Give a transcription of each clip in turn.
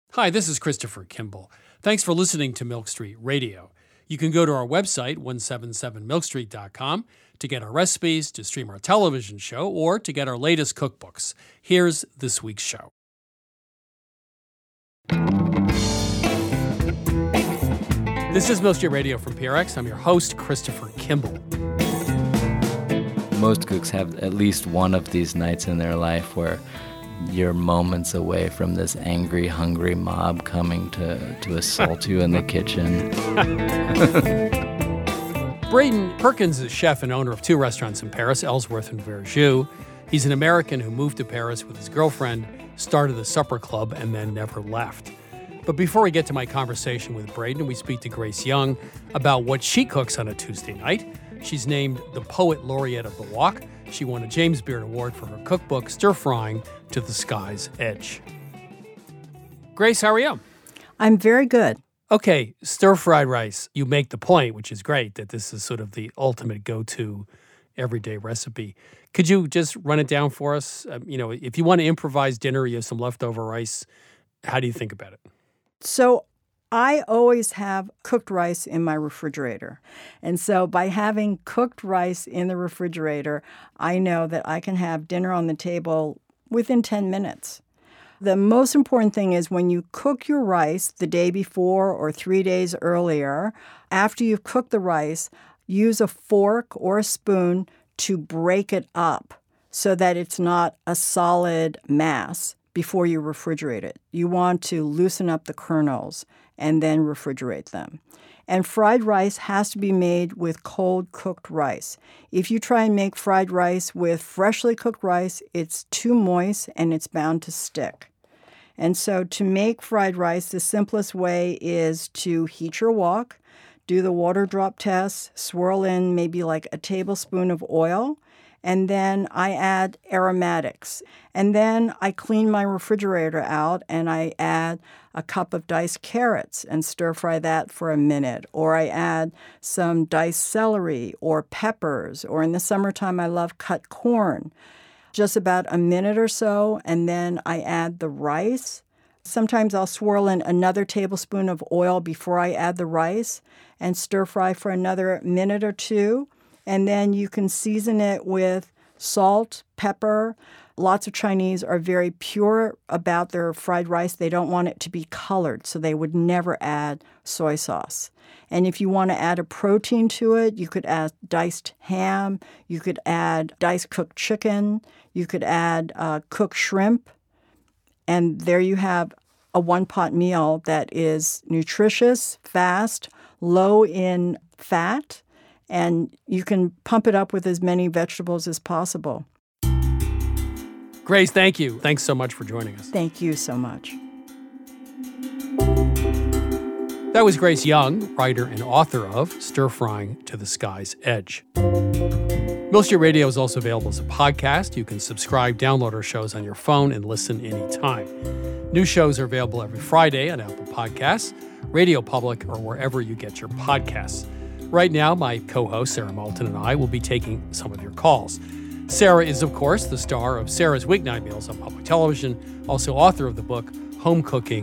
Hi, this is Christopher Kimball. Thanks for listening to Milk Street Radio. You can go to our website, 177milkstreet.com, to get our recipes, to stream our television show, or to get our latest cookbooks. Here's this week's show. This is Milk Street Radio from PRX. I'm your host, Christopher Kimball. Most cooks have at least one of these nights in their life where you're moments away from this angry, hungry mob coming to assault you in the kitchen. Braden Perkins is chef and owner of two restaurants in Paris, Ellsworth and Verjus. He's an American who moved to Paris with his girlfriend, started a supper club, and then never left. But before we get to my conversation with Braden, we speak to Grace Young about what she cooks on a Tuesday night. She's named the Poet Laureate of the Walk. She won a James Beard Award for her cookbook, Stir Frying to the Sky's Edge. Grace, how are you? I'm very good. Okay, stir-fried rice. You make the point, which is great, that this is sort of the ultimate go-to everyday recipe. Could you just run it down for us? If you want to improvise dinner, you have some leftover rice, how do you think about it? So I always have cooked rice in my refrigerator. And so by having cooked rice in the refrigerator, I know that I can have dinner on the table within 10 minutes. The most important thing is when you cook your rice the day before or 3 days earlier, after you've cooked the rice, use a fork or a spoon to break it up so that it's not a solid mass before you refrigerate it. You want to loosen up the kernels and then refrigerate them. And fried rice has to be made with cold cooked rice. If you try and make fried rice with freshly cooked rice, it's too moist and it's bound to stick. And so to make fried rice, the simplest way is to heat your wok, do the water drop test, swirl in maybe like a tablespoon of oil, and then I add aromatics. And then I clean my refrigerator out and I add a cup of diced carrots and stir fry that for a minute. Or I add some diced celery or peppers. Or in the summertime, I love cut corn. Just about a minute or so, and then I add the rice. Sometimes I'll swirl in another tablespoon of oil before I add the rice and stir fry for another minute or two. And then you can season it with salt, pepper. Lots of Chinese are very pure about their fried rice. They don't want it to be colored, so they would never add soy sauce. And if you want to add a protein to it, you could add diced ham. You could add diced cooked chicken. You could add cooked shrimp. And there you have a one-pot meal that is nutritious, fast, low in fat, and you can pump it up with as many vegetables as possible. Grace, thank you. Thanks so much for joining us. Thank you so much. That was Grace Young, writer and author of Stir Frying to the Sky's Edge. Milk Street Radio is also available as a podcast. You can subscribe, download our shows on your phone, and listen anytime. New shows are available every Friday on Apple Podcasts, Radio Public, or wherever you get your podcasts. Right now, my co-host, Sarah Moulton, and I will be taking some of your calls. Sarah is, of course, the star of Sarah's Weeknight Meals on public television, also author of the book Home Cooking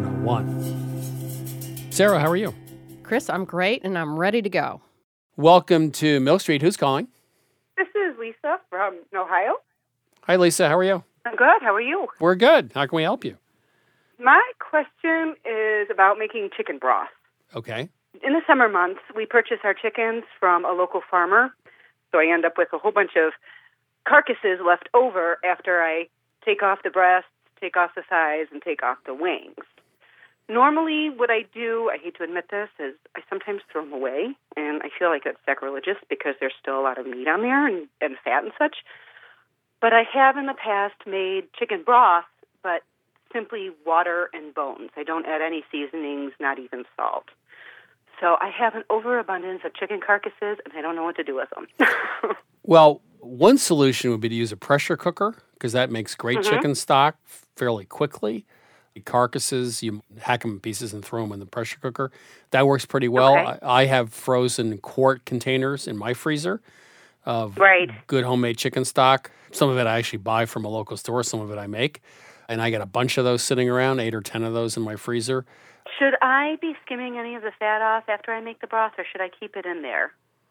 101. Sarah, how are you? Chris, I'm great, and I'm ready to go. Welcome to Milk Street. Who's calling? This is Lisa from Ohio. Hi, Lisa. How are you? I'm good. How are you? We're good. How can we help you? My question is about making chicken broth. Okay. In the summer months, we purchase our chickens from a local farmer, so I end up with a whole bunch of carcasses left over after I take off the breasts, take off the thighs, and take off the wings. Normally, what I do, I hate to admit this, is I sometimes throw them away, and I feel like that's sacrilegious because there's still a lot of meat on there and fat and such. But I have in the past made chicken broth, but simply water and bones. I don't add any seasonings, not even salt. So I have an overabundance of chicken carcasses, and I don't know what to do with them. Well, one solution would be to use a pressure cooker, because that makes great chicken stock fairly quickly. The carcasses, you hack them in pieces and throw them in the pressure cooker. That works pretty well. Okay. I have frozen quart containers in my freezer of good homemade chicken stock. Some of it I actually buy from a local store. Some of it I make. and I got a bunch of those sitting around, 8 or 10 of those in my freezer. Should I be skimming any of the fat off after I make the broth, or should I keep it in there?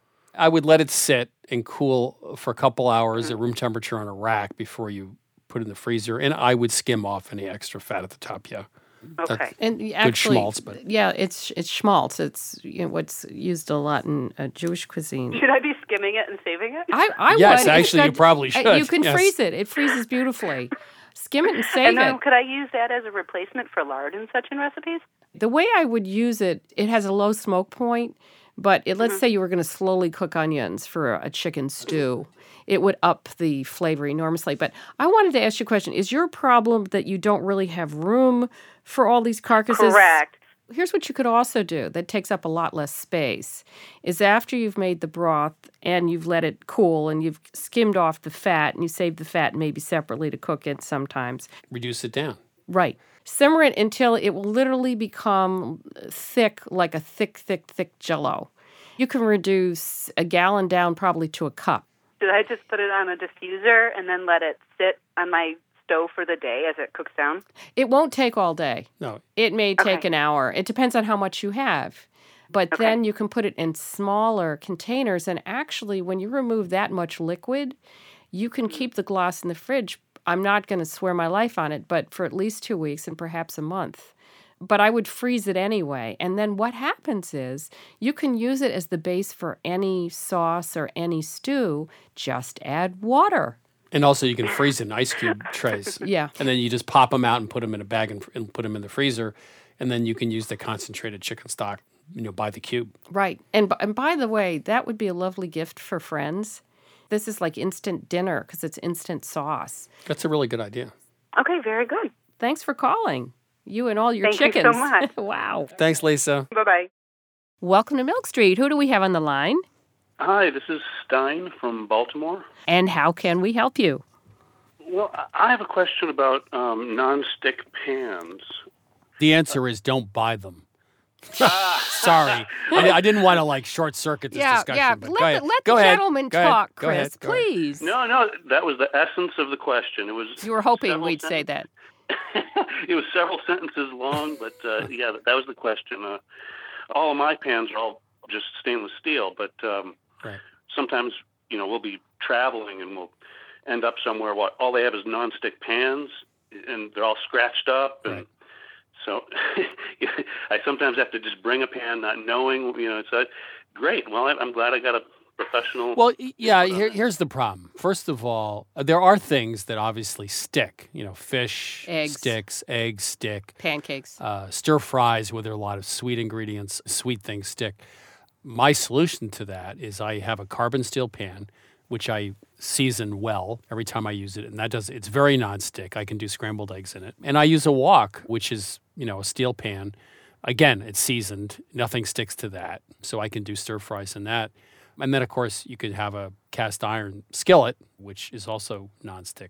I would let it sit and cool for a couple hours at room temperature on a rack before you put it in the freezer, and I would skim off any extra fat at the top, yeah. Okay. And actually, schmaltz, but- yeah, it's schmaltz. It's what's used a lot in Jewish cuisine. Should I be skimming it and saving it? I Yes, would. actually, you probably should. You can Yes. freeze it. It freezes beautifully. Skim it and save And then it. could I use that as a replacement for lard in such recipes? The way I would use it, it has a low smoke point, but let's say you were going to slowly cook onions for a chicken stew. It would up the flavor enormously. But I wanted to ask you a question. Is your problem that you don't really have room for all these carcasses? Correct. Here's what you could also do that takes up a lot less space, is after you've made the broth and you've let it cool and you've skimmed off the fat and you save the fat maybe separately to cook it sometimes. Reduce it down. Right. Simmer it until it will literally become thick, like a thick Jell-O. You can reduce a gallon down probably to a cup. Should I just put it on a diffuser and then let it sit on my stove for the day as it cooks down? It won't take all day. No. It may take Okay. an hour. It depends on how much you have. But then you can put it in smaller containers. And actually, when you remove that much liquid, you can keep the glass in the fridge. I'm not going to swear my life on it, but for at least 2 weeks and perhaps a month. But I would freeze it anyway. And then what happens is you can use it as the base for any sauce or any stew. Just add water. And also you can freeze it in ice cube trays. Yeah. And then you just pop them out and put them in a bag and put them in the freezer. And then you can use the concentrated chicken stock, by the cube. Right. And by the way, that would be a lovely gift for friends. This is like instant dinner because it's instant sauce. That's a really good idea. Okay, very good. Thanks for calling. You and all your Thank you chickens. so much. Wow. Thanks, Lisa. Bye-bye. Welcome to Milk Street. Who do we have on the line? Hi, this is Stein from Baltimore. And how can we help you? Well, I have a question about nonstick pans. The answer is don't buy them. Sorry. I didn't want to short circuit this discussion. But Let the Go ahead. gentleman Go ahead. talk, Go ahead. Chris, Go ahead. please. No, that was the essence of the question. It was. You were hoping several we'd say that. It was several sentences long, but yeah, that was the question. All of my pans are all just stainless steel, but Right. sometimes we'll be traveling and we'll end up somewhere. All they have is nonstick pans, and they're all scratched up, and Right. so I sometimes have to just bring a pan, not knowing. It's great. Well, I'm glad I got a professional. Well, yeah, here's the problem. First of all, there are things that obviously stick. Fish Eggs. sticks, eggs stick, Pancakes. stir fries where there are a lot of sweet ingredients, sweet things stick. My solution to that is I have a carbon steel pan, which I season well every time I use it, and it's very nonstick. I can do scrambled eggs in it. And I use a wok, which is, a steel pan. Again, it's seasoned. Nothing sticks to that. So I can do stir fries in that. And then, of course, you could have a cast iron skillet, which is also nonstick.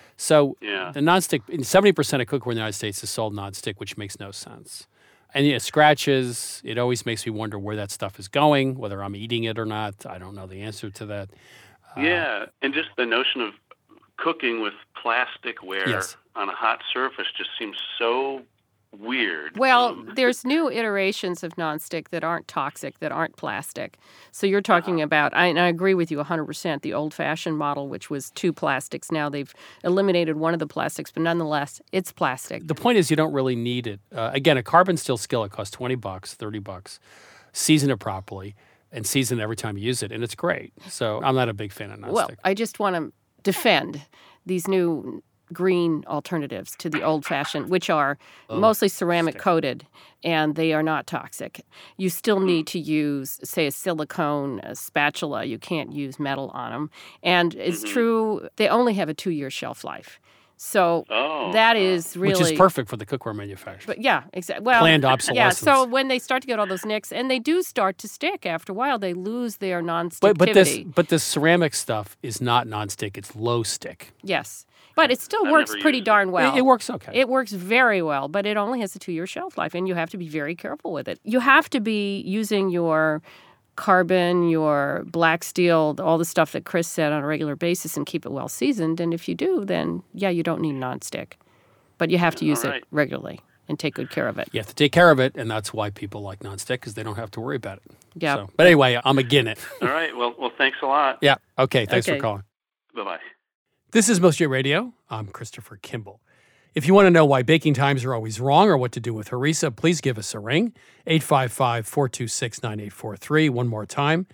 So Yeah. the nonstick, 70% of cookware in the United States is sold nonstick, which makes no sense. And it scratches. It always makes me wonder where that stuff is going, whether I'm eating it or not. I don't know the answer to that. Yeah, and just the notion of cooking with plasticware Yes. on a hot surface just seems so weird. Well, there's new iterations of nonstick that aren't toxic, that aren't plastic. So you're talking about, and I agree with you 100%, the old-fashioned model, which was 2 plastics. Now they've eliminated one of the plastics, but nonetheless, it's plastic. The point is you don't really need it. Again, a carbon steel skillet costs $20, $30. Season it properly and season it every time you use it, and it's great. So I'm not a big fan of nonstick. Well, I just want to defend these new green alternatives to the old-fashioned, which are mostly ceramic coated, and they are not toxic. You still need to use, say, a silicone spatula. You can't use metal on them. And it's true, they only have a 2-year shelf life. So that is really... Which is perfect for the cookware manufacturer. But yeah, exactly. Well, Planned yeah, obsolescence. so when they start to get all those nicks, and they do start to stick after a while, they lose their non-sticktivity. But this ceramic stuff is not nonstick. It's low stick. Yes. But it still I've works never pretty used it. darn well. It works okay. It works very well, but it only has a 2-year shelf life, and you have to be very careful with it. You have to be using your carbon, your black steel, all the stuff that Chris said on a regular basis, and keep it well seasoned. And if you do, then, yeah, you don't need nonstick. but you have to use All right. it regularly and take good care of it. You have to take care of it, and that's why people like nonstick, because they don't have to worry about it. Yeah. So, but anyway, I'm again it. All right. Well, thanks a lot. Yeah. Okay. Thanks for Okay. calling. Bye-bye. This is Milk Street Radio. I'm Christopher Kimball. If you want to know why baking times are always wrong or what to do with harissa, please give us a ring, 855-426-9843. One more time,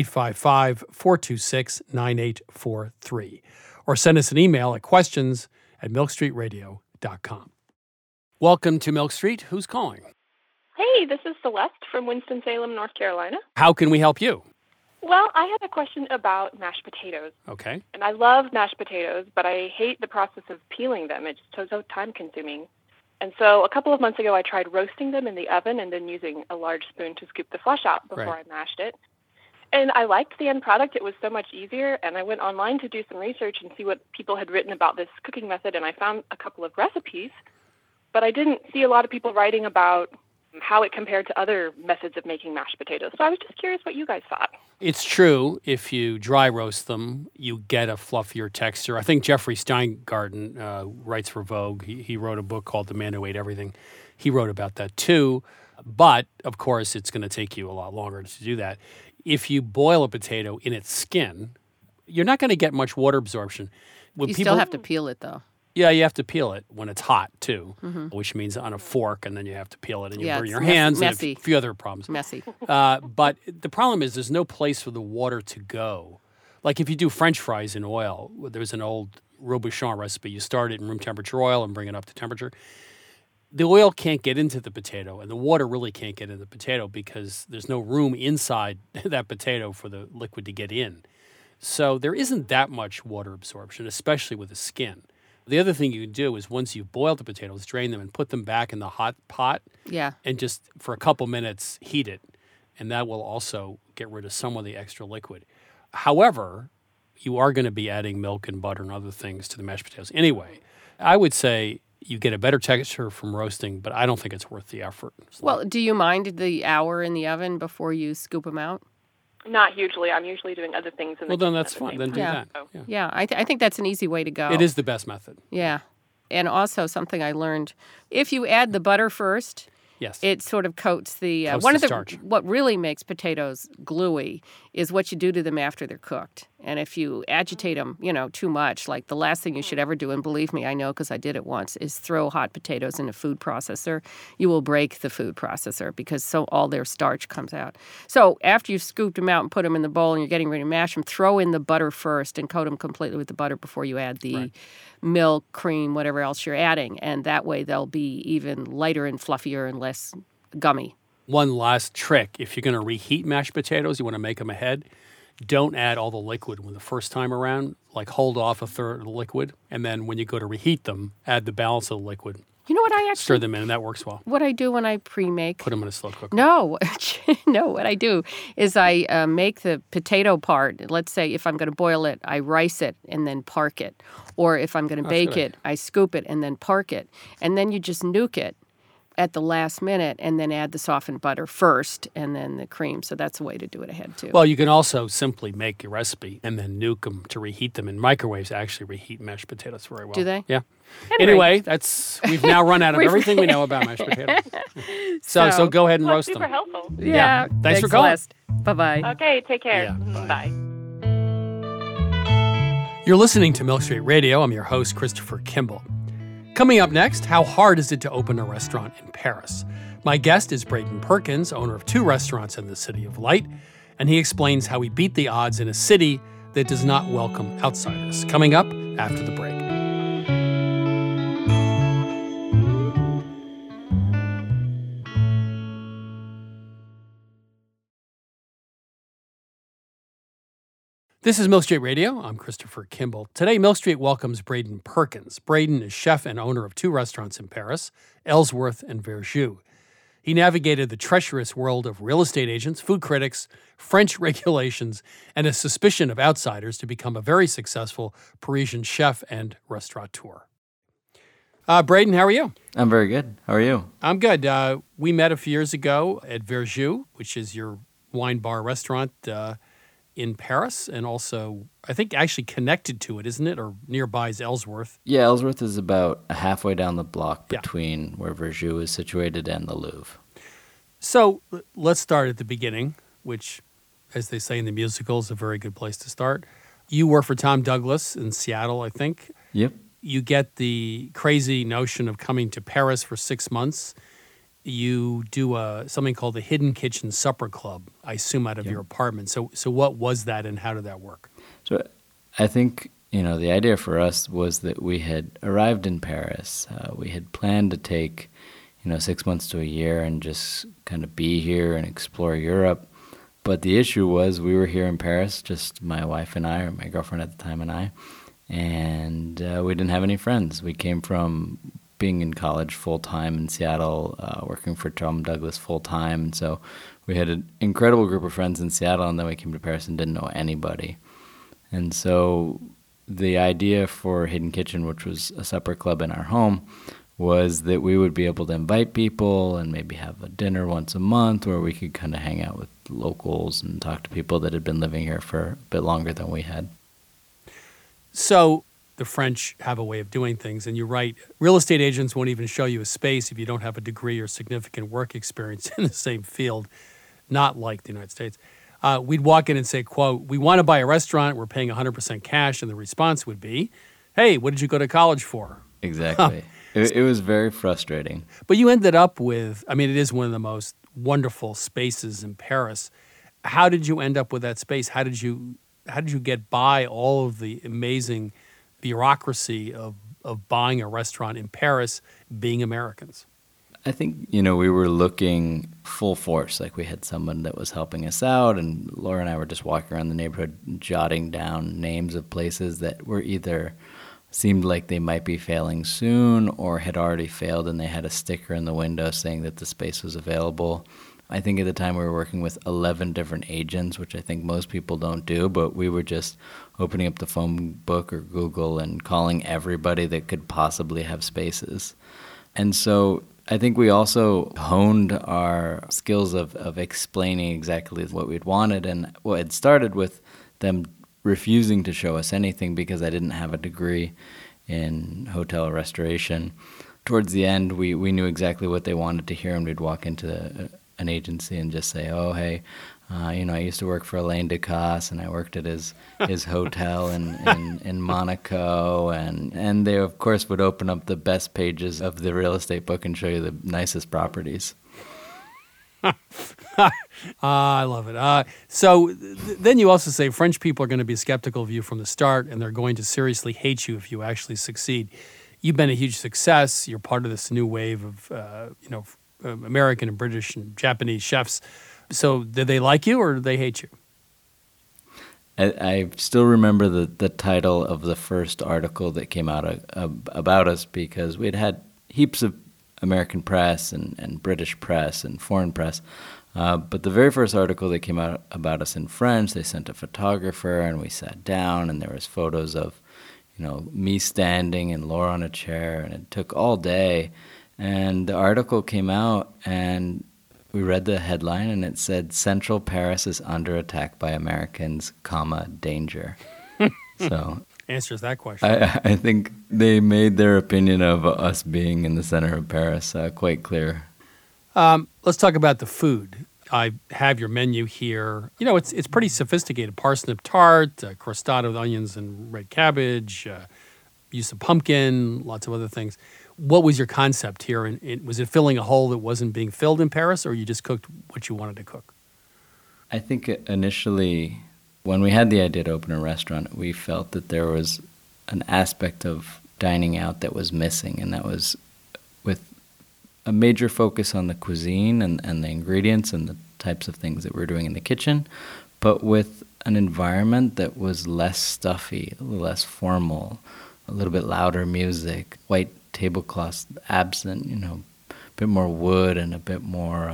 855-426-9843. Or send us an email at questions@milkstreetradio.com. Welcome to Milk Street. Who's calling? Hey, this is Celeste from Winston-Salem, North Carolina. How can we help you? Well, I had a question about mashed potatoes. Okay. And I love mashed potatoes, but I hate the process of peeling them. It's so time-consuming. And so a couple of months ago, I tried roasting them in the oven and then using a large spoon to scoop the flesh out before Right. I mashed it. And I liked the end product. It was so much easier. And I went online to do some research and see what people had written about this cooking method, and I found a couple of recipes. But I didn't see a lot of people writing about how it compared to other methods of making mashed potatoes. So I was just curious what you guys thought. It's true. If you dry roast them, you get a fluffier texture. I think Jeffrey Steingarten writes for Vogue. He wrote a book called The Man Who Ate Everything. He wrote about that too. But, of course, it's going to take you a lot longer to do that. If you boil a potato in its skin, you're not going to get much water absorption. When You still have to peel it, though. Yeah, you have to peel it when it's hot, too, which means on a fork, and then you have to peel it, and you Yeah, burn it's your hands messy. and a few other problems. Messy. But the problem is there's no place for the water to go. Like if you do French fries in oil, there's an old Robuchon recipe. You start it in room temperature oil and bring it up to temperature. The oil can't get into the potato, and the water really can't get into the potato because there's no room inside that potato for the liquid to get in. So there isn't that much water absorption, especially with the skin. The other thing you can do is once you've boiled the potatoes, drain them and put them back in the hot pot Yeah. and just for a couple minutes heat it. And that will also get rid of some of the extra liquid. However, you are going to be adding milk and butter and other things to the mashed potatoes. Anyway, I would say you get a better texture from roasting, but I don't think it's worth the effort. Well, do you mind the hour in the oven before you scoop them out? Not hugely. I'm usually doing other things in the Well, then kitchen that's at the fine. same Then time. do Yeah. that. So- Yeah. Yeah, I think that's an easy way to go. It is the best method. Yeah. And also something I learned, if you add the butter first, Yes. it sort of coats the Coats one the of the starch. what really makes potatoes gluey is what you do to them after they're cooked. And if you agitate them, too much, like the last thing you should ever do, and believe me, I know because I did it once, is throw hot potatoes in a food processor. You will break the food processor because all their starch comes out. So after you've scooped them out and put them in the bowl and you're getting ready to mash them, throw in the butter first and coat them completely with the butter before you add the milk, cream, whatever else you're adding. And that way they'll be even lighter and fluffier and less gummy. One last trick. If you're going to reheat mashed potatoes, you want to make them ahead, don't add all the liquid when the first time around. Like hold off a third of the liquid, and then when you go to reheat them, add the balance of the liquid. You know what I Stir actually them in, and that works well. what I do when I pre-make? Put them in a slow cooker. No, no. What I do is I make the potato part. Let's say if I'm going to boil it, I rice it and then park it. Or if I'm going to bake good it, I scoop it and then park it. And then you just nuke it at the last minute and then add the softened butter first and then the cream. So that's a way to do it ahead too. Well, you can also simply make your recipe and then nuke them to reheat them. And microwaves actually reheat mashed potatoes very well. Do they? Yeah. Anyway, we've now run out of everything we know about mashed potatoes. So go ahead and Well, roast super them. helpful. Yeah. Thanks for calling. Celeste. Bye-bye. Okay, take care. Yeah, bye. Bye. You're listening to Milk Street Radio. I'm your host, Christopher Kimball. Coming up next, how hard is it to open a restaurant in Paris? My guest is Braden Perkins, owner of 2 restaurants in the City of Light, and he explains how he beat the odds in a city that does not welcome outsiders. Coming up after the break. This is Milk Street Radio. I'm Christopher Kimball. Today, Milk Street welcomes Braden Perkins. Braden is chef and owner of 2 restaurants in Paris, Ellsworth and Verjus. He navigated the treacherous world of real estate agents, food critics, French regulations, and a suspicion of outsiders to become a very successful Parisian chef and restaurateur. Braden, how are you? I'm very good. How are you? I'm good. We met a few years ago at Verjus, which is your wine bar restaurant. in Paris and also, I think, actually connected to it, isn't it? Or nearby is Ellsworth. Yeah, Ellsworth is about halfway down the block between where Verjus is situated and the Louvre. So let's start at the beginning, which, as they say in the musical, is a very good place to start. You work for Tom Douglas in Seattle, I think. Yep. You get the crazy notion of coming to Paris for 6 months. You do something called the Hidden Kitchen Supper Club, I assume out of your apartment. So what was that and how did that work? So I think, the idea for us was that we had arrived in Paris. We had planned to take, 6 months to a year and just kind of be here and explore Europe. But the issue was we were here in Paris, just my wife and I, or my girlfriend at the time and I, and we didn't have any friends. We came from being in college full-time in Seattle, working for Tom Douglas full-time. And so we had an incredible group of friends in Seattle, and then we came to Paris and didn't know anybody. And so the idea for Hidden Kitchen, which was a supper club in our home, was that we would be able to invite people and maybe have a dinner once a month where we could kind of hang out with locals and talk to people that had been living here for a bit longer than we had. So the French have a way of doing things, and you're right. Real estate agents won't even show you a space if you don't have a degree or significant work experience in the same field, not like the United States. We'd walk in and say, quote, "We want to buy a restaurant. We're paying 100% cash." And the response would be, "Hey, what did you go to college for?" Exactly. It was very frustrating. But you ended up with, it is one of the most wonderful spaces in Paris. How did you end up with that space? How did you get by all of the amazing bureaucracy of buying a restaurant in Paris, being Americans? I think, we were looking full force. Like we had someone that was helping us out, and Laura and I were just walking around the neighborhood jotting down names of places that were either seemed like they might be failing soon or had already failed, and they had a sticker in the window saying that the space was available. I think at the time we were working with 11 different agents, which I think most people don't do, but we were just opening up the phone book or Google and calling everybody that could possibly have spaces. And so I think we also honed our skills of explaining exactly what we'd wanted, and what had started with them refusing to show us anything because I didn't have a degree in hotel restoration. Towards the end, we knew exactly what they wanted to hear, and we'd walk into an agency and just say, "Oh, hey, I used to work for Alain Ducasse, and I worked at his hotel in Monaco," and they, of course, would open up the best pages of the real estate book and show you the nicest properties. I love it. So then you also say French people are going to be skeptical of you from the start, and they're going to seriously hate you if you actually succeed. You've been a huge success. You're part of this new wave of, American and British and Japanese chefs. So did they like you or did they hate you? I still remember the title of the first article that came out about us, because we'd had heaps of American press and British press and foreign press. But the very first article that came out about us in French, they sent a photographer, and we sat down, and there was photos of, me standing and Laura on a chair, and it took all day. And the article came out, and we read the headline, and it said, "Central Paris is under attack by Americans, danger." So answers that question. I think they made their opinion of us being in the center of Paris quite clear. Let's talk about the food. I have your menu here. It's pretty sophisticated. Parsnip tart, crostata with onions and red cabbage, use of pumpkin, lots of other things. What was your concept here? And was it filling a hole that wasn't being filled in Paris, or you just cooked what you wanted to cook? I think initially, when we had the idea to open a restaurant, we felt that there was an aspect of dining out that was missing, and that was with a major focus on the cuisine and the ingredients and the types of things that we're doing in the kitchen, but with an environment that was less stuffy, a little less formal, a little bit louder music, white tablecloths absent, a bit more wood and a bit more,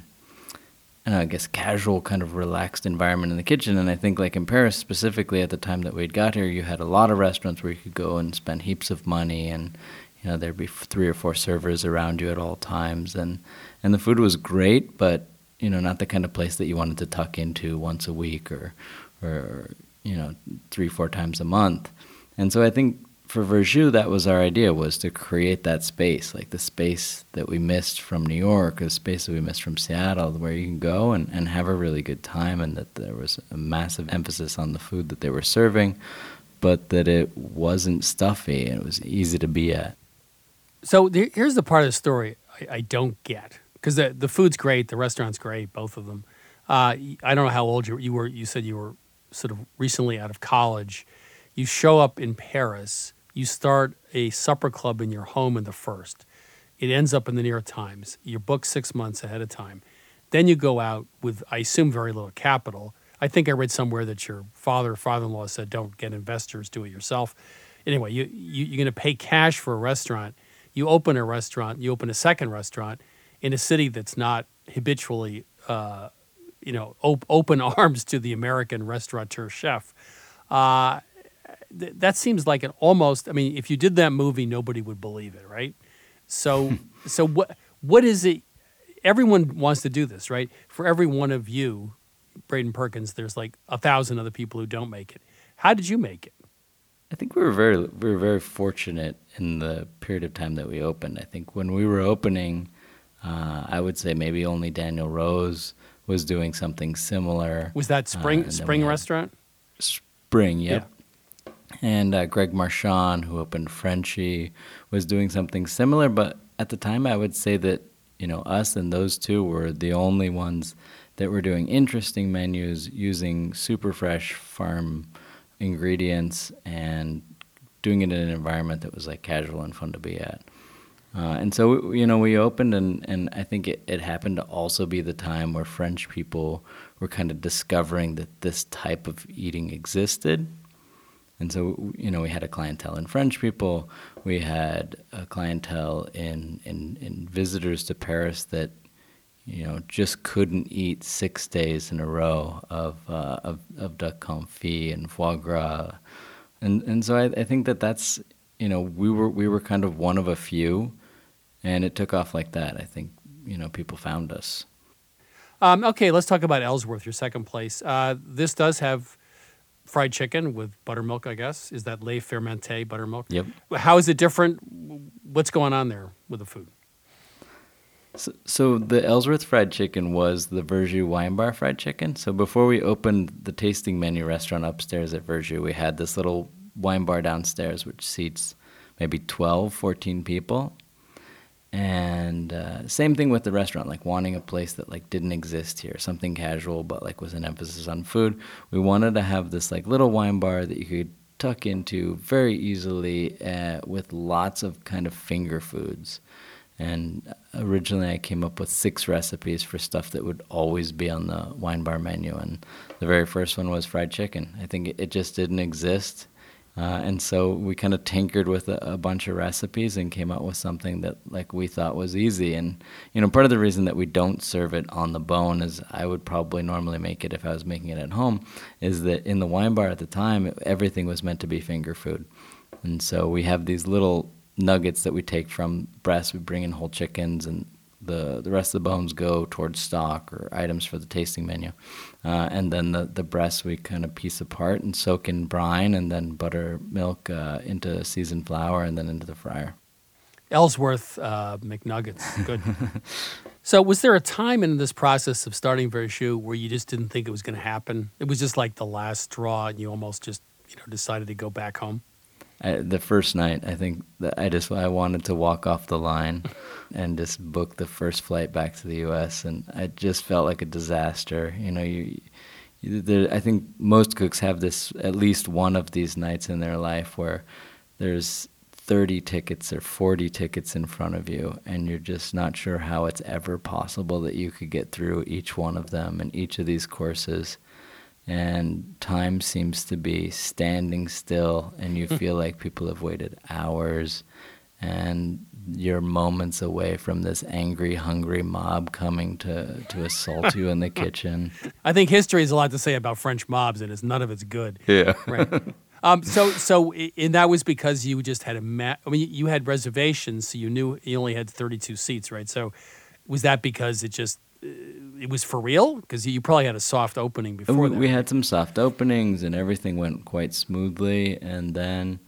casual kind of relaxed environment in the kitchen. And I think like in Paris specifically at the time that we'd got here, you had a lot of restaurants where you could go and spend heaps of money, and there'd be 3 or 4 servers around you at all times. And the food was great, but, not the kind of place that you wanted to tuck into once a week or or 3-4 times a month. And so I think for Verjus, that was our idea, was to create that space, like the space that we missed from New York, the space that we missed from Seattle, where you can go and have a really good time, and that there was a massive emphasis on the food that they were serving, but that it wasn't stuffy and it was easy to be at. So here's the part of the story I don't get, because the food's great, the restaurant's great, both of them. I don't know how old you were. You said you were sort of recently out of college. You show up in Paris. You start a supper club in your home in the first. It ends up in the New York Times. You're booked 6 months ahead of time. Then you go out with, I assume, very little capital. I think I read somewhere that your father-in-law said, don't get investors, do it yourself. Anyway, you're going to pay cash for a restaurant. You open a restaurant. You open a second restaurant in a city that's not habitually, open arms to the American restaurateur chef. That seems like an almost, if you did that movie, nobody would believe it, right? So what is it? Everyone wants to do this, right? For every one of you, Braden Perkins, there's like 1,000 other people who don't make it. How did you make it? I think we were very fortunate in the period of time that we opened. I think when we were opening, I would say maybe only Daniel Rose was doing something similar. Was that Spring Restaurant? Spring, yep. Yeah. And Greg Marchand, who opened Frenchie, was doing something similar. But at the time, I would say that, us and those two were the only ones that were doing interesting menus using super fresh farm ingredients and doing it in an environment that was like casual and fun to be at. And so, we opened, and I think it happened to also be the time where French people were kind of discovering that this type of eating existed. And so, we had a clientele in French people. We had a clientele in visitors to Paris that, just couldn't eat 6 days in a row of duck confit and foie gras. And so I think that's, we were kind of one of a few, and it took off like that. I think, people found us. Okay, let's talk about Ellsworth, your second place. This does have fried chicken with buttermilk, I guess. Is that lait fermenté buttermilk? Yep. How is it different? What's going on there with the food? So the Ellsworth fried chicken was the Verjus Wine Bar fried chicken. So before we opened the tasting menu restaurant upstairs at Verjus, we had this little wine bar downstairs which seats maybe 12, 14 people. And same thing with the restaurant, like wanting a place that like didn't exist here, something casual but like was an emphasis on food. We wanted to have this like little wine bar that you could tuck into very easily with lots of kind of finger foods. And originally I came up with 6 recipes for stuff that would always be on the wine bar menu. And the very first one was fried chicken. I think it just didn't exist. And so we kind of tinkered with a bunch of recipes and came up with something that like we thought was easy. And, part of the reason that we don't serve it on the bone, as I would probably normally make it if I was making it at home, is that in the wine bar at the time, everything was meant to be finger food. And so we have these little nuggets that we take from breasts. We bring in whole chickens, and the rest of the bones go towards stock or items for the tasting menu. And then the breasts we kind of piece apart and soak in brine and then buttermilk into seasoned flour and then into the fryer. Ellsworth McNuggets. Good. So was there a time in this process of starting Verjus where you just didn't think it was going to happen? It was just like the last straw and you almost just decided to go back home? The first night, I think that I wanted to walk off the line and just book the first flight back to the U.S. and I just felt like a disaster. I think most cooks have this, at least one of these nights in their life where there's 30 tickets or 40 tickets in front of you, and you're just not sure how it's ever possible that you could get through each one of them and each of these courses. And time seems to be standing still, and you feel like people have waited hours, and you're moments away from this angry, hungry mob coming to assault you in the kitchen. I think history has a lot to say about French mobs, and none of it's good. Yeah. Right. So that was because you just had you had reservations, so you knew you only had 32 seats, right? So was that because it just it was for real? Because you probably had a soft opening before that. We had some soft openings, and everything went quite smoothly. And then,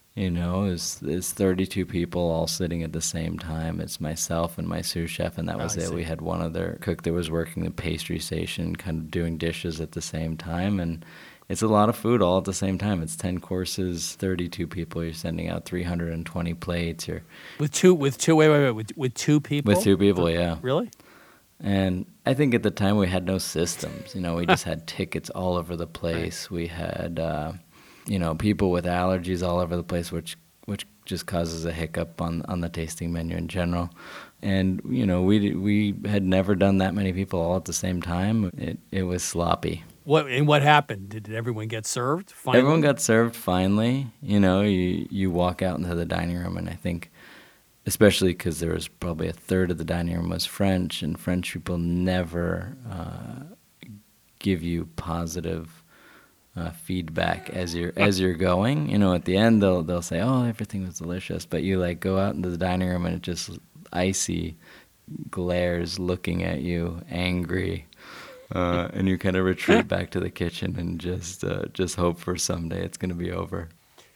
it's 32 people all sitting at the same time. It's myself and my sous chef, and that was it. We had one other cook that was working the pastry station, kind of doing dishes at the same time. And it's a lot of food all at the same time. It's 10 courses, 32 people. You're sending out 320 plates. With two people? With 2 people, yeah. Really? And I think at the time we had no systems. We just had tickets all over the place. Right. We had, people with allergies all over the place, which just causes a hiccup on the tasting menu in general. And, we had never done that many people all at the same time. It was sloppy. What happened? Did everyone get served finally? Everyone got served finally. You walk out into the dining room, and I think, especially because there was probably a third of the dining room was French, and French people never give you positive feedback as you're going. At the end they'll say, "Oh, everything was delicious," but you go out into the dining room and it just icy glares looking at you, angry. And you kind of retreat back to the kitchen and just hope for someday it's going to be over.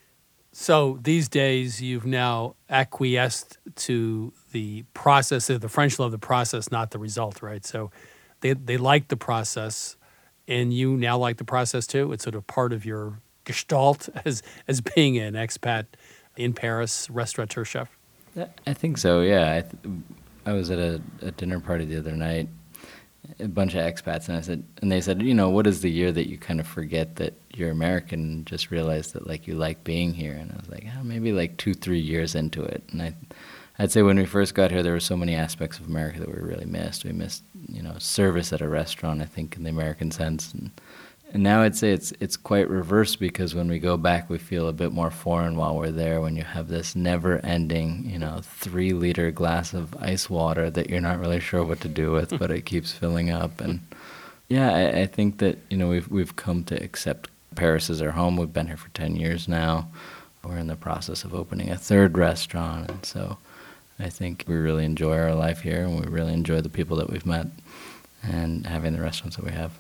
So these days you've now acquiesced to the process. The French love the process, not the result, right? So they like the process, and you now like the process too. It's sort of part of your gestalt as being an expat in Paris, restaurateur chef. I think so. Yeah, I was at a dinner party the other night. A bunch of expats, and they said, what is the year that you kind of forget that you're American and just realize that you like being here? And I was like, maybe 2-3 years into it. And I'd say when we first got here, there were so many aspects of America that we really missed. We missed, service at a restaurant, I think, in the American sense. And now I'd say it's quite reversed, because when we go back, we feel a bit more foreign while we're there, when you have this never-ending, 3-liter glass of ice water that you're not really sure what to do with, but it keeps filling up. And yeah, I think that, we've come to accept Paris as our home. We've been here for 10 years now. We're in the process of opening a 3rd restaurant, and so I think we really enjoy our life here, and we really enjoy the people that we've met and having the restaurants that we have.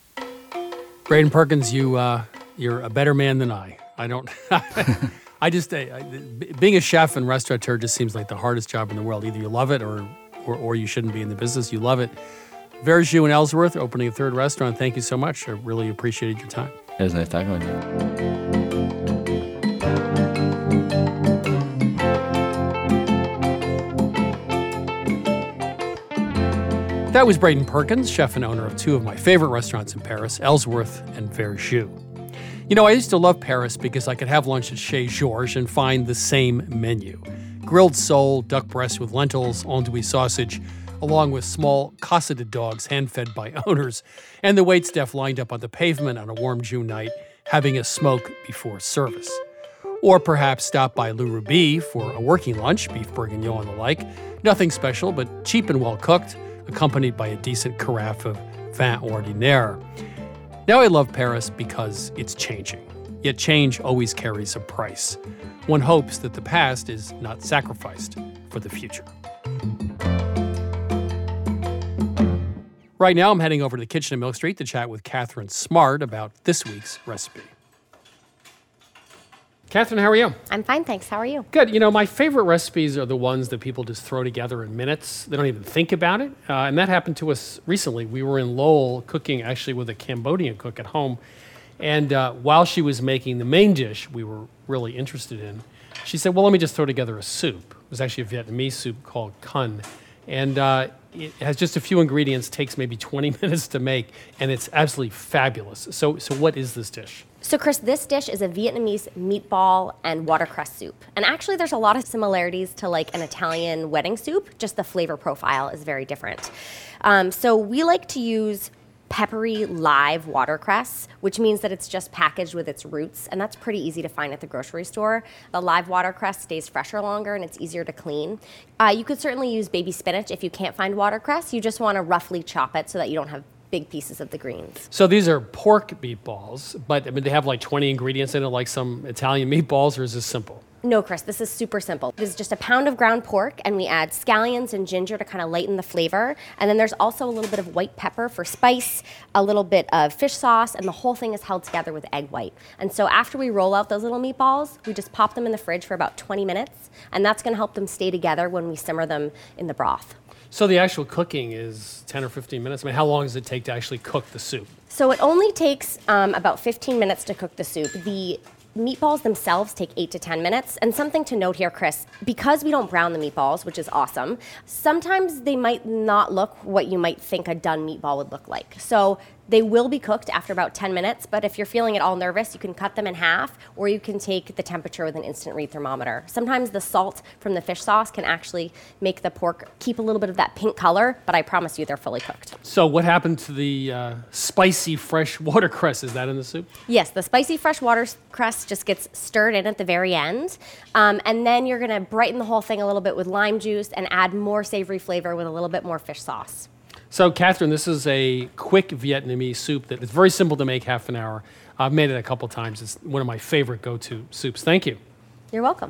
Braden Perkins, you're a better man than I. I don't. I just being a chef and restaurateur just seems like the hardest job in the world. Either you love it or you shouldn't be in the business. You love it. Verjus in Ellsworth opening a 3rd restaurant. Thank you so much. I really appreciated your time. It was nice talking with you. That was Braden Perkins, chef and owner of 2 of my favorite restaurants in Paris, Ellsworth and Verjus. I used to love Paris because I could have lunch at Chez Georges and find the same menu. Grilled sole, duck breast with lentils, andouille sausage, along with small cosseted dogs hand-fed by owners, and the waitstaff lined up on the pavement on a warm June night, having a smoke before service. Or perhaps stop by Le Ruby for a working lunch, beef bourguignon and the like. Nothing special, but cheap and well-cooked, accompanied by a decent carafe of vin ordinaire. Now I love Paris because it's changing. Yet change always carries a price. One hopes that the past is not sacrificed for the future. Right now I'm heading over to the kitchen at Milk Street to chat with Catherine Smart about this week's recipe. Catherine, how are you? I'm fine, thanks. How are you? Good. My favorite recipes are the ones that people just throw together in minutes. They don't even think about it. And that happened to us recently. We were in Lowell cooking actually with a Cambodian cook at home. And while she was making the main dish we were really interested in, she said, well, let me just throw together a soup. It was actually a Vietnamese soup called khun. And it has just a few ingredients, takes maybe 20 minutes to make, and it's absolutely fabulous. So what is this dish? So, Chris, this dish is a Vietnamese meatball and watercress soup. And actually, there's a lot of similarities to an Italian wedding soup, just the flavor profile is very different. So we like to use peppery live watercress, which means that it's just packaged with its roots, and that's pretty easy to find at the grocery store. The live watercress stays fresher longer, and it's easier to clean. You could certainly use baby spinach if you can't find watercress. You just want to roughly chop it so that you don't have big pieces of the greens. So these are pork meatballs, but they have 20 ingredients in it, like some Italian meatballs, or is this simple? No, Chris, this is super simple. This is just a pound of ground pork, and we add scallions and ginger to kind of lighten the flavor. And then there's also a little bit of white pepper for spice, a little bit of fish sauce, and the whole thing is held together with egg white. And so after we roll out those little meatballs, we just pop them in the fridge for about 20 minutes, and that's going to help them stay together when we simmer them in the broth. So the actual cooking is 10 or 15 minutes? I mean, how long does it take to actually cook the soup? So it only takes about 15 minutes to cook the soup. The meatballs themselves take 8 to 10 minutes. And something to note here, Chris, because we don't brown the meatballs, which is awesome, sometimes they might not look what you might think a done meatball would look like. So they will be cooked after about 10 minutes, but if you're feeling at all nervous, you can cut them in half, or you can take the temperature with an instant read thermometer. Sometimes the salt from the fish sauce can actually make the pork keep a little bit of that pink color, but I promise you they're fully cooked. So what happened to the spicy fresh watercress? Is that in the soup? Yes, the spicy fresh watercress just gets stirred in at the very end, and then you're gonna brighten the whole thing a little bit with lime juice and add more savory flavor with a little bit more fish sauce. So, Catherine, this is a quick Vietnamese soup that is very simple to make, half an hour. I've made it a couple times. It's one of my favorite go-to soups. Thank you. You're welcome.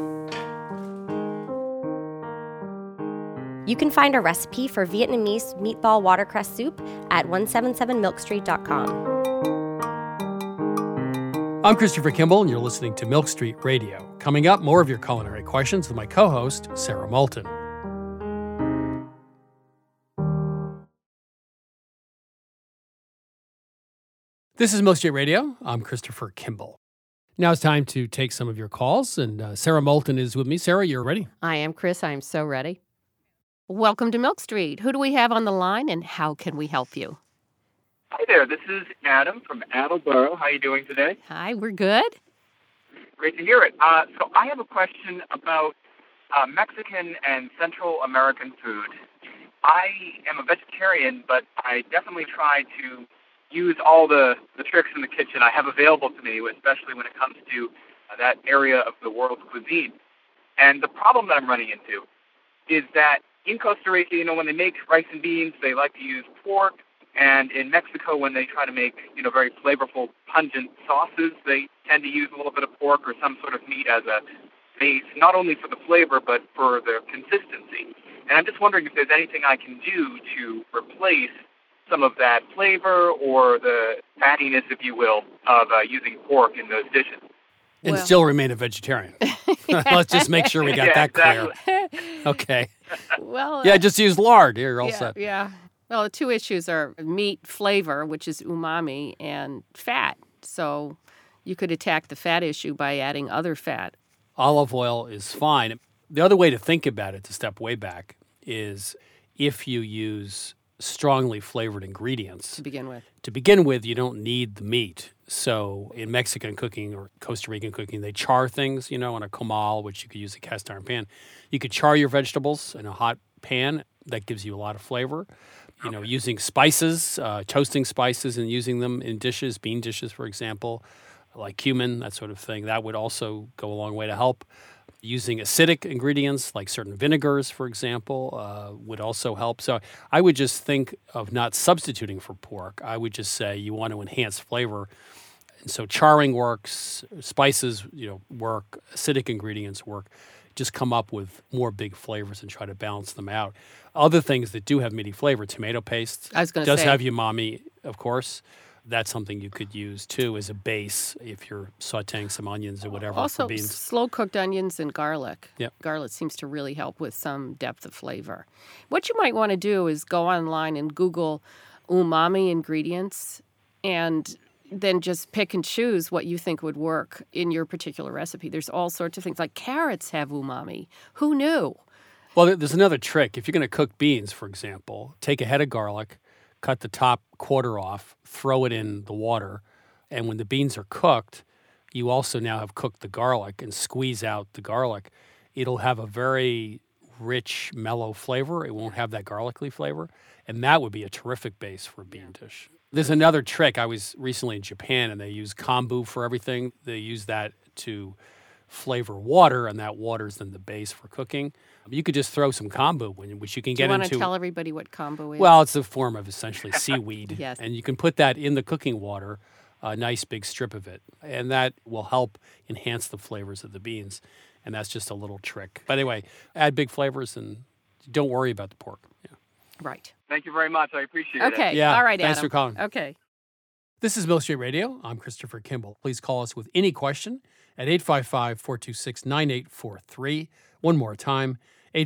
You can find a recipe for Vietnamese meatball watercress soup at 177milkstreet.com. I'm Christopher Kimball, and you're listening to Milk Street Radio. Coming up, more of your culinary questions with my co-host, Sarah Moulton. This is Milk Street Radio. I'm Christopher Kimball. Now it's time to take some of your calls, and Sarah Moulton is with me. Sarah, you're ready? I am, Chris. I am so ready. Welcome to Milk Street. Who do we have on the line, and how can we help you? Hi there. This is Adam from Attleboro. How are you doing today? Hi, we're good. Great to hear it. So I have a question about Mexican and Central American food. I am a vegetarian, but I definitely try to use all the tricks in the kitchen I have available to me, especially when it comes to that area of the world's cuisine. And the problem that I'm running into is that in Costa Rica, when they make rice and beans, they like to use pork. And in Mexico, when they try to make, very flavorful, pungent sauces, they tend to use a little bit of pork or some sort of meat as a base, not only for the flavor, but for the consistency. And I'm just wondering if there's anything I can do to replace some of that flavor or the fattiness, if you will, of using pork in those dishes. And still remain a vegetarian. Let's just make sure we got that clear. Okay. Well, yeah, just use lard. You're all set. Yeah. Well, the two issues are meat flavor, which is umami, and fat. So you could attack the fat issue by adding other fat. Olive oil is fine. The other way to think about it, to step way back, is if you use strongly flavored ingredients. To begin with, you don't need the meat. So in Mexican cooking or Costa Rican cooking, they char things, on a comal, which you could use a cast iron pan. You could char your vegetables in a hot pan. That gives you a lot of flavor. Using spices, toasting spices and using them in dishes, bean dishes, for example, like cumin, that sort of thing. That would also go a long way to help. Using acidic ingredients like certain vinegars, for example, would also help. So I would just think of not substituting for pork. I would just say you want to enhance flavor. And so charring works, spices, work, acidic ingredients work. Just come up with more big flavors and try to balance them out. Other things that do have meaty flavor, tomato paste does have umami, of course. That's something you could use, too, as a base if you're sautéing some onions or whatever also, for beans. Slow-cooked onions and garlic. Yep. Garlic seems to really help with some depth of flavor. What you might want to do is go online and Google umami ingredients and then just pick and choose what you think would work in your particular recipe. There's all sorts of things, like carrots have umami. Who knew? Well, there's another trick. If you're going to cook beans, for example, take a head of garlic, cut the top quarter off, throw it in the water, and when the beans are cooked, you also now have cooked the garlic and squeeze out the garlic. It'll have a very rich, mellow flavor. It won't have that garlicky flavor, and that would be a terrific base for a bean dish. There's another trick. I was recently in Japan, and they use kombu for everything. They use that to flavor water, and that water is then the base for cooking. You could just throw some kombu, which you can get into. Do you want to tell everybody what kombu is? Well, it's a form of essentially seaweed. Yes. And you can put that in the cooking water, a nice big strip of it, and that will help enhance the flavors of the beans. And that's just a little trick. But anyway, add big flavors and don't worry about the pork. Yeah. Right. Thank you very much. I appreciate it. Okay. Yeah, All right, thanks Adam. for calling. Okay. This is Milk Street Radio. I'm Christopher Kimball. Please call us with any question at 855-426-9843. One more time,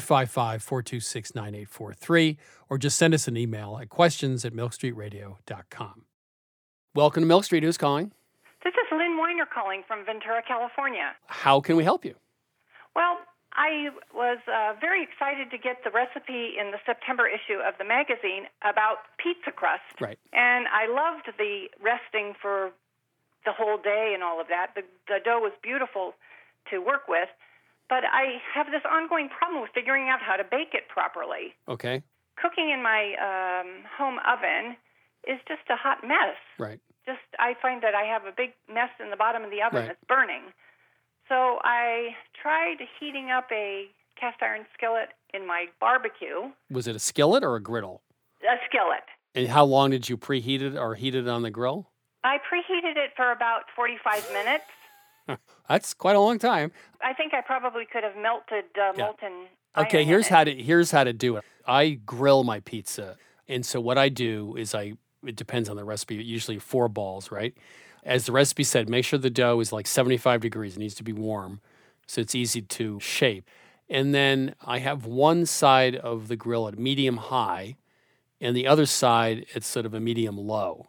855-426-9843, or just send us an email at questions@milkstreetradio.com. Welcome to Milk Street. Who's calling? This is Lynn Weiner calling from Ventura, California. How can we help you? Well, I was very excited to get the recipe in the September issue of the magazine about pizza crust. Right. And I loved the resting for the whole day and all of that. The dough was beautiful to work with, but I have this ongoing problem with figuring out how to bake it properly. Okay. Cooking in my home oven is just a hot mess. Right. I find that I have a big mess in the bottom of the oven Right. that's burning. So I tried heating up a cast iron skillet in my barbecue. Was it a skillet or a griddle? A skillet. And how long did you preheat it or heat it on the grill? I preheated it for about 45 minutes. That's quite a long time. I think I probably could have melted molten Okay, iron here's in how it. to do it. I grill my pizza, and so what I do is it depends on the recipe. Usually 4 balls, right? As the recipe said, make sure the dough is like 75 degrees. It needs to be warm, so it's easy to shape. And then I have one side of the grill at medium high, and the other side it's sort of a medium low.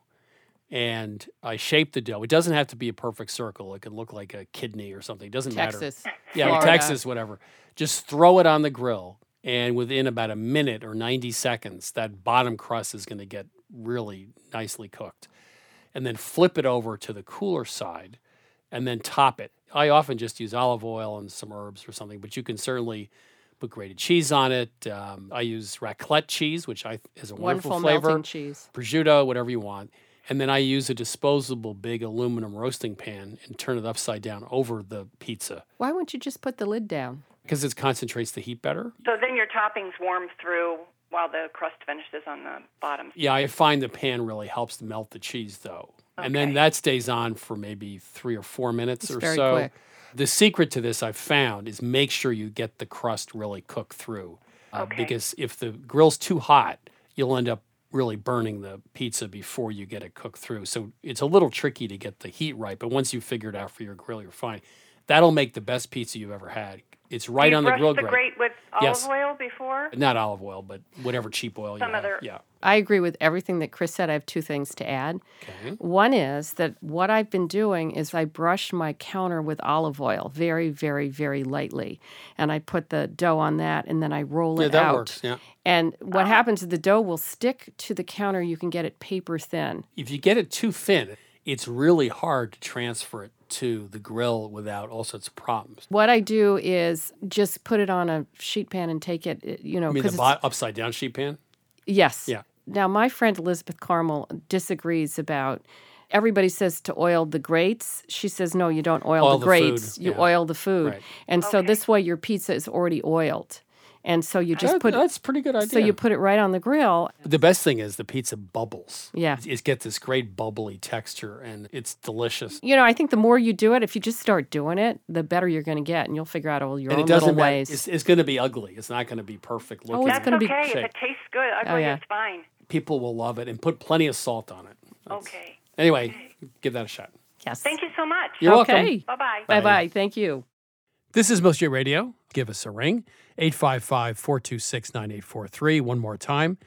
And I shape the dough. It doesn't have to be a perfect circle. It can look like a kidney or something. It doesn't matter. Texas. Yeah, Florida. Texas, whatever. Just throw it on the grill, and within about a minute or 90 seconds, that bottom crust is going to get really nicely cooked. And then flip it over to the cooler side, and then top it. I often just use olive oil and some herbs or something, but you can certainly put grated cheese on it. I use raclette cheese, which is a wonderful flavor. Melting cheese. Prosciutto, whatever you want. And then I use a disposable big aluminum roasting pan and turn it upside down over the pizza Why wouldn't you just put the lid down? because it concentrates the heat better. So then your toppings warm through while the crust finishes on the bottom. Yeah, I find the pan really helps to melt the cheese, though. And then that stays on for maybe 3 or 4 minutes It's or very so. quick. The secret to this I've found is make sure you get the crust really cooked through. Because if the grill's too hot, you'll end up really burning the pizza before you get it cooked through. So it's a little tricky to get the heat right, but once you figure it out for your grill, you're fine. That'll make the best pizza you've ever had. It's right on the grill grate. grate. With olive oil before? Not olive oil, but whatever cheap oil you Some have. other- Yeah. I agree with everything that Chris said. I have 2 things to add. Okay. One is that what I've been doing is I brush my counter with olive oil very, very, very lightly. And I put the dough on that, and then I roll it that out. works, yeah. And what happens is the dough will stick to the counter. You can get it paper thin. If you get it too thin, it's really hard to transfer it to the grill without all sorts of problems. What I do is just put it on a sheet pan and take it, I mean, because the upside down sheet pan? yes. Yeah. Now, my friend Elizabeth Carmel disagrees about. Everybody says to oil the grates. She says, no, you don't oil the grates. food, You yeah. oil the food. Right. And so this way your pizza is already oiled. And so you just That's a pretty good idea. So you put it right on the grill. The best thing is the pizza bubbles. Yeah. It gets this great bubbly texture, and it's delicious. I think the more you do it, if you just start doing it, the better you're going to get, and you'll figure out all your And own it doesn't little matter. ways. It's going to be ugly. It's not going to be perfect looking. it's That's gonna be okay. If shape. it tastes good, ugly yeah. is fine. People will love it, and put plenty of salt on it. Okay. Anyway, give that a shot. Yes. Thank you so much. You're welcome. Okay. Bye-bye. Bye-bye. Thank you. This is Milk Street Radio. Give us a ring, 855-426-9843. One more time,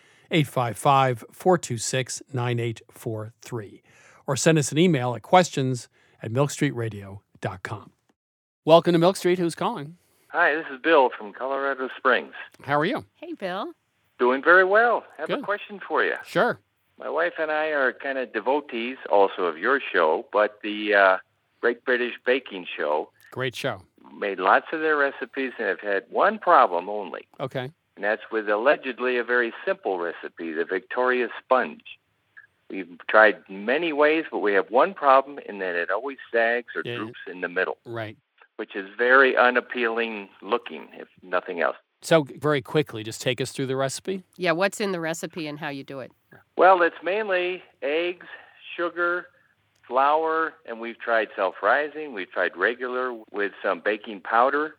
855-426-9843. Or send us an email at questions@milkstreetradio.com. Welcome to Milk Street. Who's calling? Hi, this is Bill from Colorado Springs. How are you? Hey, Bill. Doing very well. I have Good. a question for you. Sure. My wife and I are kind of devotees also of your show, but the Great British Baking Show Great show. made lots of their recipes and have had one problem only, Okay. and that's with allegedly a very simple recipe, the Victoria sponge. We've tried many ways, but we have one problem in that it always sags or Yeah. droops in the middle, Right. which is very unappealing looking, if nothing else. So very quickly, just take us through the recipe. Yeah, what's in the recipe and how you do it? Well, it's mainly eggs, sugar, flour, and we've tried self-rising. We've tried regular with some baking powder,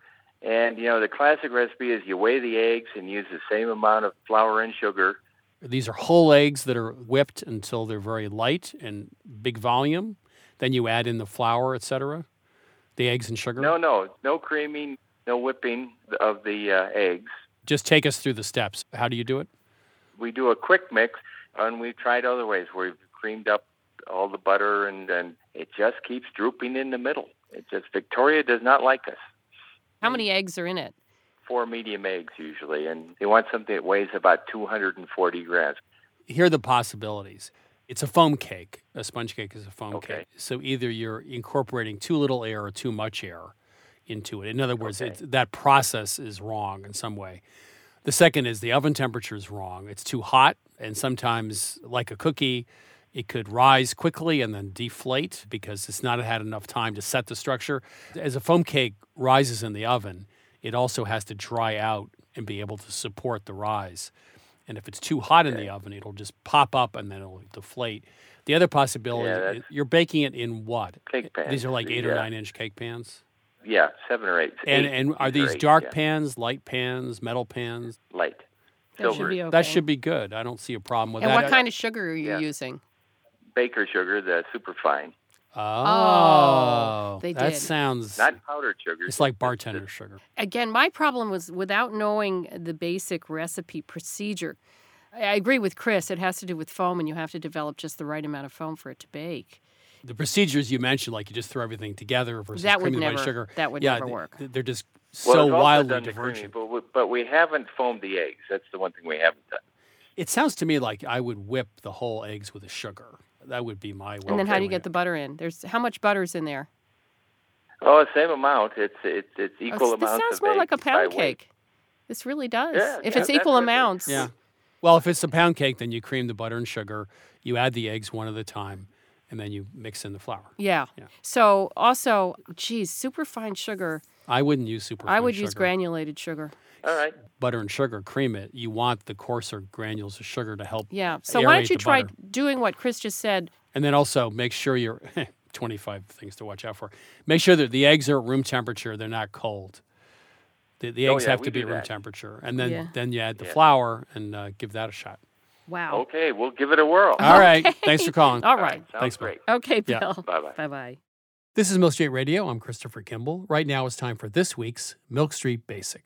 And, the classic recipe is you weigh the eggs and use the same amount of flour and sugar. These are whole eggs that are whipped until they're very light and big volume. Then you add in the flour, etc., the eggs and sugar? No creaming, no whipping of the eggs. Just take us through the steps. How do you do it? We do a quick mix, and we've tried other ways where we've creamed up all the butter, and it just keeps drooping in the middle. Victoria does not like us. How many eggs are in it? 4 medium eggs usually, and they want something that weighs about 240 grams. Here are the possibilities. It's a foam cake. A sponge cake is a foam cake. So either you're incorporating too little air or too much air into it. In other words, that process is wrong in some way. The second is the oven temperature is wrong. It's too hot, and sometimes, like a cookie, it could rise quickly and then deflate because it's not had enough time to set the structure. As a foam cake rises in the oven, it also has to dry out and be able to support the rise. And if it's too hot in the oven, it'll just pop up and then it'll deflate. The other possibility, you're baking it in what? Cake pans. These are like 8 or 9 inch cake pans? Yeah, 7 or 8. And are these dark pans, light pans, metal pans? Light. That should be okay. That should be good. I don't see a problem with that. And what kind of sugar are you using? Baker sugar, the superfine. Oh, they that did. sounds... Not powdered sugar. It's like bartender sugar. Again, my problem was without knowing the basic recipe procedure. I agree with Chris. It has to do with foam, and you have to develop just the right amount of foam for it to bake. The procedures you mentioned, like you just throw everything together versus creaming the white sugar. That would never work. They're just Well, so wildly divergent. But we haven't foamed the eggs. That's the one thing we haven't done. It sounds to me like I would whip the whole eggs with a sugar. That would be my way. And then how do you get the butter in? How much butter's in there? Oh, same amount. It's equal amounts of eggs. This sounds more like a pound by cake. weight. This really does. Yeah, if it's equal amounts. Yeah. Well, if it's a pound cake, then you cream the butter and sugar. You add the eggs one at a time, and then you mix in the flour. Yeah. So also, superfine sugar. I wouldn't use superfine sugar. I would use granulated sugar. All right. Butter and sugar, cream it. You want the coarser granules of sugar to help. Yeah. So why don't you try butter. doing what Chris just said? And then also make sure you're 25 things to watch out for. Make sure that the eggs are at room temperature. They're not cold. The eggs have to be room temperature. And then you add the flour and give that a shot. Wow. Okay, we'll give it a whirl. All right. Thanks for calling. All right. Sounds great. Okay, Bill. Yeah. Bye-bye. Bye-bye. This is Milk Street Radio. I'm Christopher Kimball. Right now it's time for this week's Milk Street Basic.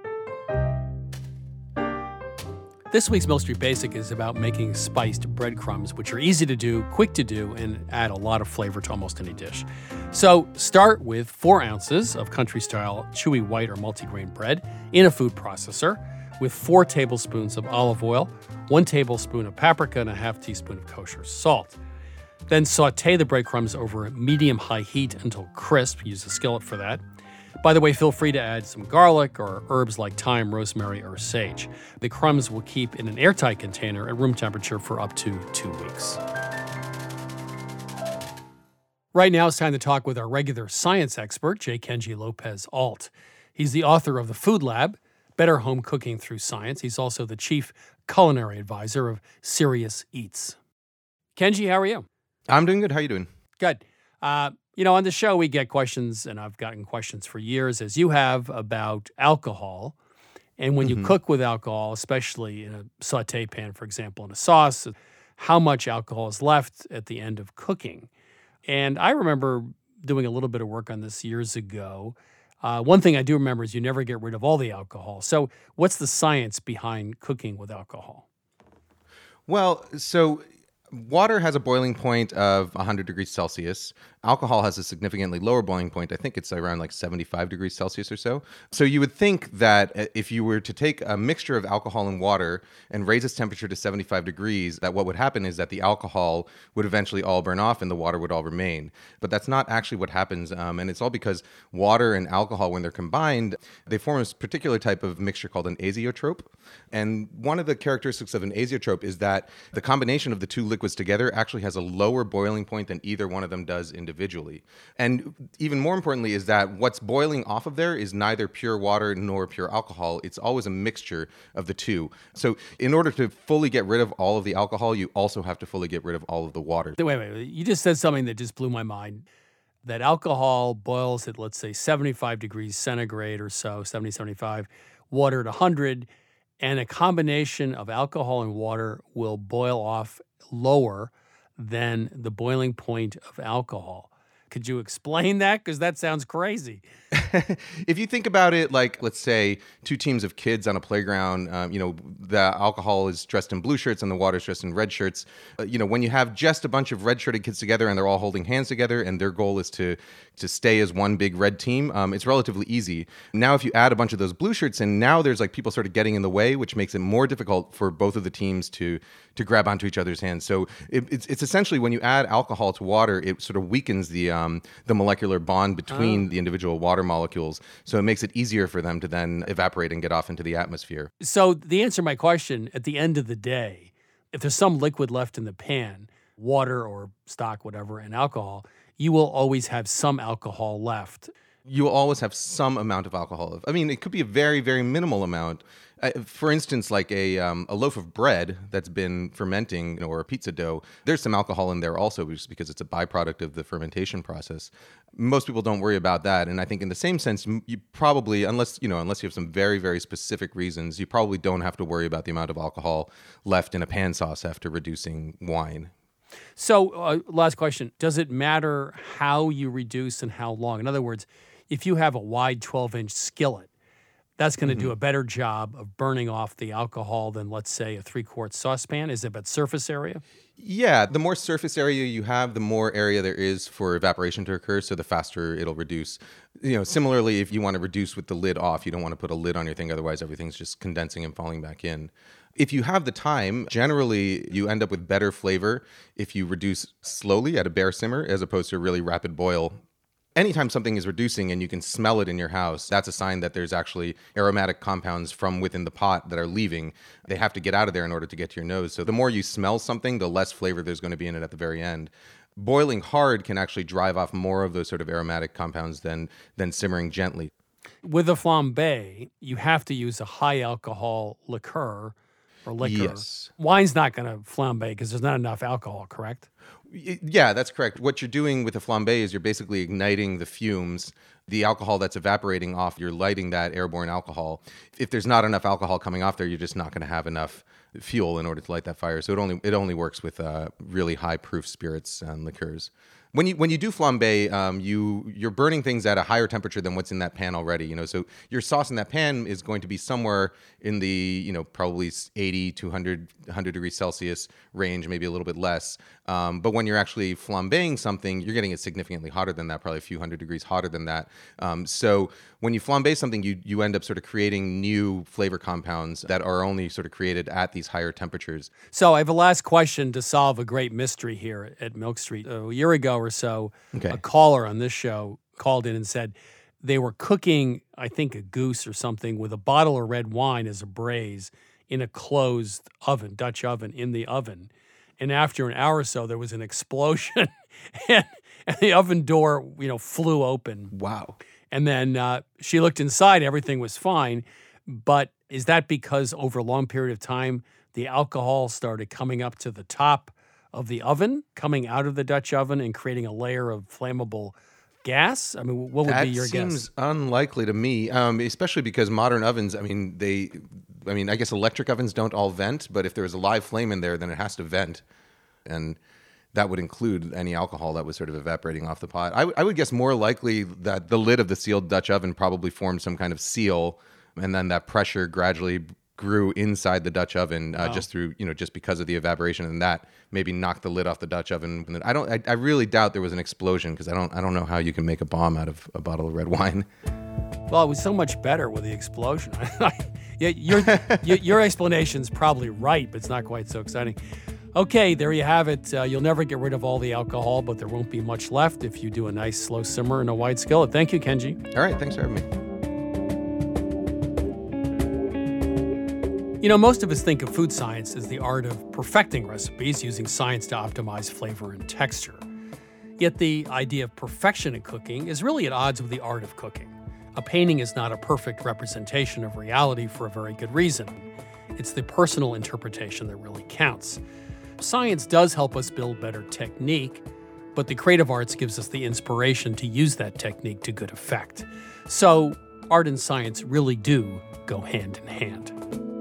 This week's Milk Street Basic is about making spiced breadcrumbs, which are easy to do, quick to do, and add a lot of flavor to almost any dish. So start with 4 ounces of country-style chewy white or multigrain bread in a food processor with 4 tablespoons of olive oil, 1 tablespoon of paprika, and a half teaspoon of kosher salt. Then saute the breadcrumbs over medium-high heat until crisp. Use a skillet for that. By the way, feel free to add some garlic or herbs like thyme, rosemary, or sage. The crumbs will keep in an airtight container at room temperature for up to 2 weeks. Right now, it's time to talk with our regular science expert, J. Kenji Lopez-Alt. He's the author of The Food Lab, Better Home Cooking Through Science. He's also the chief culinary advisor of Serious Eats. Kenji, how are you? I'm doing good. How are you doing? Good. On the show, we get questions, and I've gotten questions for years, as you have, about alcohol. And when you cook with alcohol, especially in a saute pan, for example, in a sauce, how much alcohol is left at the end of cooking. And I remember doing a little bit of work on this years ago. One thing I do remember is you never get rid of all the alcohol. So what's the science behind cooking with alcohol? Well, so water has a boiling point of 100 degrees Celsius. Alcohol has a significantly lower boiling point. I think it's around like 75 degrees Celsius or so. So you would think that if you were to take a mixture of alcohol and water and raise its temperature to 75 degrees, that what would happen is that the alcohol would eventually all burn off and the water would all remain. But that's not actually what happens. And it's all because water and alcohol, when they're combined, they form a particular type of mixture called an azeotrope. And one of the characteristics of an azeotrope is that the combination of the two liquids together actually has a lower boiling point than either one of them does individually. And even more importantly is that what's boiling off of there is neither pure water nor pure alcohol. It's always a mixture of the two. So in order to fully get rid of all of the alcohol, you also have to fully get rid of all of the water. Wait. You just said something that just blew my mind. that alcohol boils at, let's say, 75 degrees centigrade or so, 70, 75, water at 100, and a combination of alcohol and water will boil off lower than the boiling point of alcohol. Could you explain that? Because that sounds crazy. If you think about it like, let's say, two teams of kids on a playground, the alcohol is dressed in blue shirts and the water is dressed in red shirts. When you have just a bunch of red-shirted kids together and they're all holding hands together and their goal is to stay as one big red team, it's relatively easy. Now, if you add a bunch of those blue shirts in, now there's like people sort of getting in the way, which makes it more difficult for both of the teams to grab onto each other's hands. So it's essentially when you add alcohol to water, it sort of weakens the molecular bond between the individual water molecules. So it makes it easier for them to then evaporate and get off into the atmosphere. So the answer to my question, at the end of the day, if there's some liquid left in the pan, water or stock, whatever, and alcohol, you will always have some alcohol left. You will always have some amount of alcohol. I mean, it could be a very, very minimal amount. For instance, like a loaf of bread that's been fermenting, or a pizza dough, there's some alcohol in there also, just because it's a byproduct of the fermentation process. Most people don't worry about that. And I think in the same sense, you probably, unless you have some very, very specific reasons, you probably don't have to worry about the amount of alcohol left in a pan sauce after reducing wine. So last question, does it matter how you reduce and how long? In other words, if you have a wide 12-inch skillet, that's going to do a better job of burning off the alcohol than, let's say, a 3-quart saucepan. Is it about surface area? Yeah, the more surface area you have, the more area there is for evaporation to occur, so the faster it'll reduce. Similarly, if you want to reduce with the lid off, you don't want to put a lid on your thing, otherwise everything's just condensing and falling back in. If you have the time, generally you end up with better flavor if you reduce slowly at a bare simmer as opposed to a really rapid boil. Anytime something is reducing and you can smell it in your house, that's a sign that there's actually aromatic compounds from within the pot that are leaving. They have to get out of there in order to get to your nose. So the more you smell something, the less flavor there's going to be in it at the very end. Boiling hard can actually drive off more of those sort of aromatic compounds than simmering gently. With a flambé, you have to use a high alcohol liqueur or liquor. Yes. Wine's not going to flambe because there's not enough alcohol, correct? Yeah, that's correct. What you're doing with a flambé is you're basically igniting the fumes, the alcohol that's evaporating off, you're lighting that airborne alcohol. If there's not enough alcohol coming off there, you're just not going to have enough fuel in order to light that fire. So it only works with really high proof spirits and liqueurs. When you do flambé, you're burning things at a higher temperature than what's in that pan already. So your sauce in that pan is going to be somewhere in the probably 80 to 100 degrees Celsius range, maybe a little bit less. But when you're actually flambeing something, you're getting it significantly hotter than that, probably a few hundred degrees hotter than that. So when you flambe something, you end up sort of creating new flavor compounds that are only sort of created at these higher temperatures. So I have a last question to solve a great mystery here at Milk Street. A year ago or so, a caller on this show called in and said they were cooking, I think, a goose or something with a bottle of red wine as a braise in a closed oven, Dutch oven, in the oven. And after an hour or so, there was an explosion and the oven door, flew open. Wow. And then she looked inside, everything was fine. But is that because over a long period of time, the alcohol started coming up to the top of the oven, coming out of the Dutch oven and creating a layer of flammable gas? I mean, what would be your guess? That seems unlikely to me, especially because modern ovens, I guess electric ovens don't all vent, but if there was a live flame in there, then it has to vent. And that would include any alcohol that was sort of evaporating off the pot. I would guess more likely that the lid of the sealed Dutch oven probably formed some kind of seal, and then that pressure gradually grew inside the Dutch oven just because of the evaporation, and that maybe knocked the lid off the Dutch oven. And I really doubt there was an explosion because I don't know how you can make a bomb out of a bottle of red wine. Well, it was so much better with the explosion. Your explanation's probably right, but it's not quite so exciting. Okay, there you have it. You'll never get rid of all the alcohol, but there won't be much left if you do a nice slow simmer in a wide skillet. Thank you, Kenji. All right, thanks for having me. Most of us think of food science as the art of perfecting recipes using science to optimize flavor and texture. Yet the idea of perfection in cooking is really at odds with the art of cooking. A painting is not a perfect representation of reality for a very good reason. It's the personal interpretation that really counts. Science does help us build better technique, but the creative arts gives us the inspiration to use that technique to good effect. So art and science really do go hand in hand.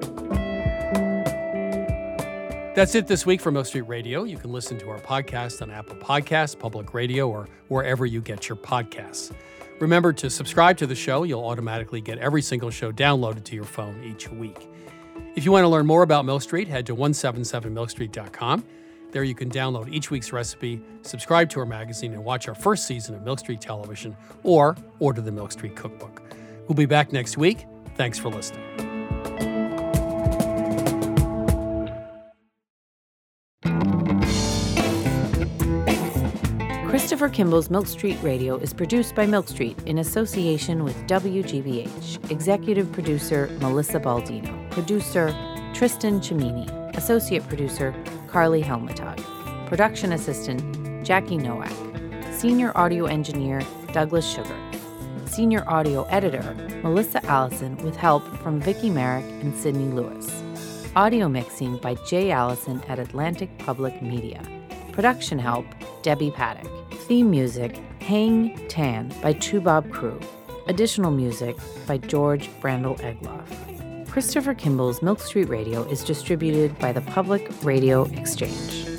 That's it this week for Milk Street Radio. You can listen to our podcast on Apple Podcasts, Public Radio, or wherever you get your podcasts. Remember to subscribe to the show. You'll automatically get every single show downloaded to your phone each week. If you want to learn more about Milk Street, head to 177milkstreet.com. There you can download each week's recipe, subscribe to our magazine, and watch our first season of Milk Street Television, or order the Milk Street Cookbook. We'll be back next week. Thanks for listening. Christopher Kimball's Milk Street Radio is produced by Milk Street in association with WGBH. Executive producer Melissa Baldino. Producer Tristan Cimini. Associate producer Carly Helmetag. Production assistant Jackie Nowak. Senior audio engineer Douglas Sugar. Senior audio editor Melissa Allison with help from Vicki Merrick and Sydney Lewis. Audio mixing by Jay Allison at Atlantic Public Media. Production help Debbie Paddock. Theme music Hang Tan by Chubob Crew. Additional music by George Brandel Egloff. Christopher Kimball's Milk Street Radio is distributed by the Public Radio Exchange.